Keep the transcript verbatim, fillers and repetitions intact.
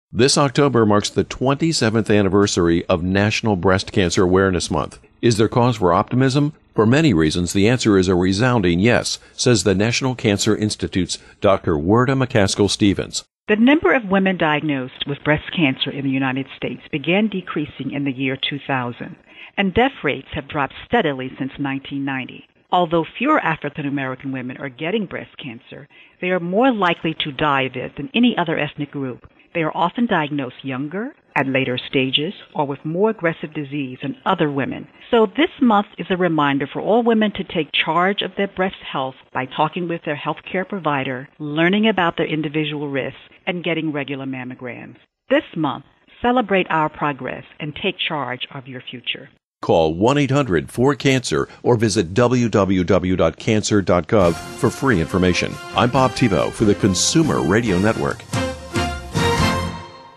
This October marks the twenty-seventh anniversary of National Breast Cancer Awareness Month. Is there cause for optimism? For many reasons, the answer is a resounding yes, says the National Cancer Institute's Doctor Werda McCaskill-Stevens. The number of women diagnosed with breast cancer in the United States began decreasing in the year two thousand, and death rates have dropped steadily since nineteen ninety. Although fewer African American women are getting breast cancer, they are more likely to die of it than any other ethnic group. They are often diagnosed younger, at later stages, or with more aggressive disease than other women. So this month is a reminder for all women to take charge of their breast health by talking with their healthcare provider, learning about their individual risks, and getting regular mammograms. This month, celebrate our progress and take charge of your future. Call one eight hundred four cancer or visit w w w dot cancer dot gov for free information. I'm Bob Tebow for the Consumer Radio Network.